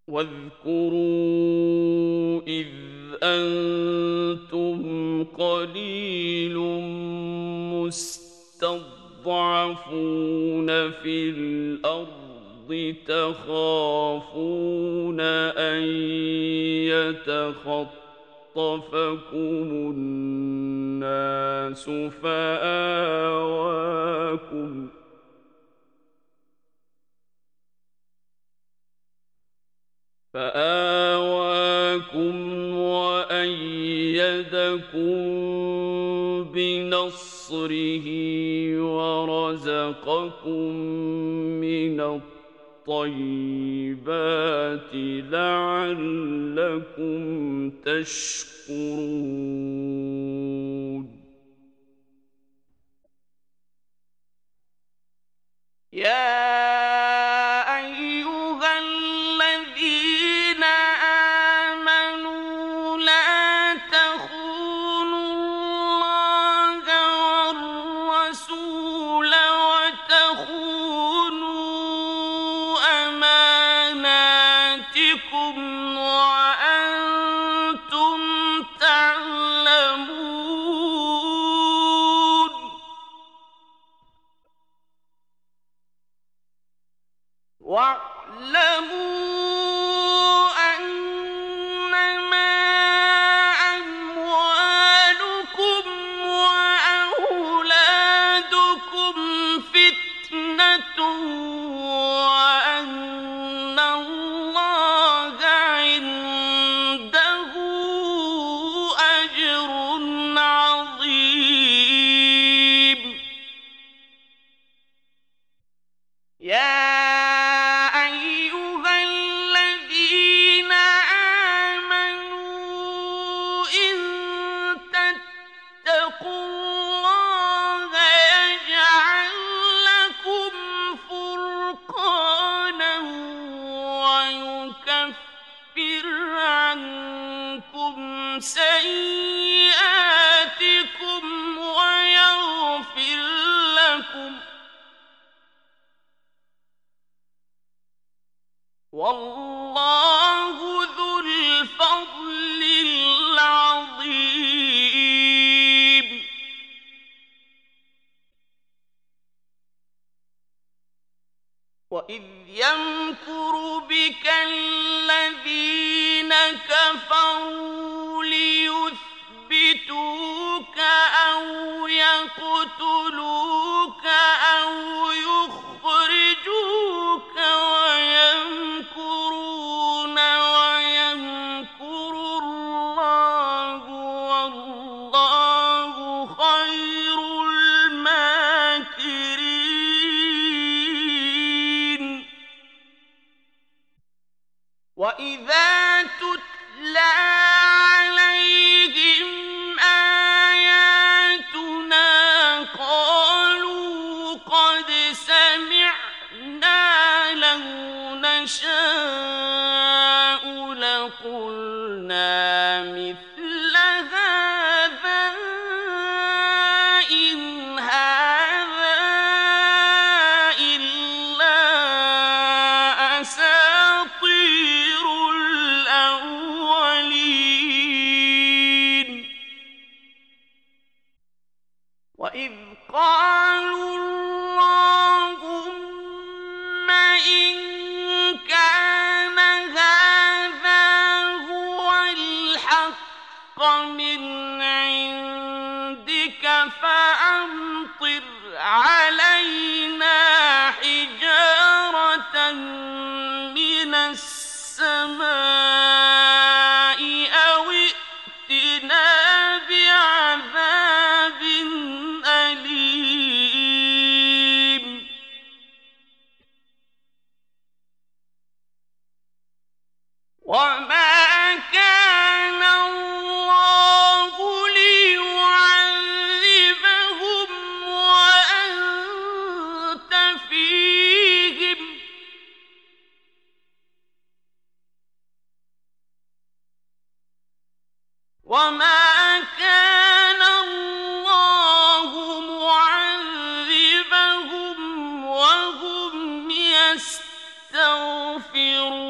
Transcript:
واذكروا إذ أنتم قليل مستضعفون في الأرض تخافون أن يتخطفكم الناس فآواكم وأيدكم بنصره ورزقكم من الطيبات لعلكم تشكرون. سيئاتكم ويغفر لكم والله ذو الفضل العظيم. وإذ يمكر بك الذين كفروا ليثبتوك أو يقتلوك أو يخرجوك ويمكرون ويمكر الله والله خير الماكرين. وإذا تتلى عليهم آياتنا قالوا قد سمعنا لو نشاء لقلنا مثل هذا إن هذا إلا أساطير الأولين. وإذ قالوا اللهم إن كان هذا هو الحق من عندك فأمطر علينا حجارة من السماء أو ائتنا بعذاب أليم. وما كان الله ليعذبهم وأنت فيهم وما كان الله معذبهم وهم يستغفرون.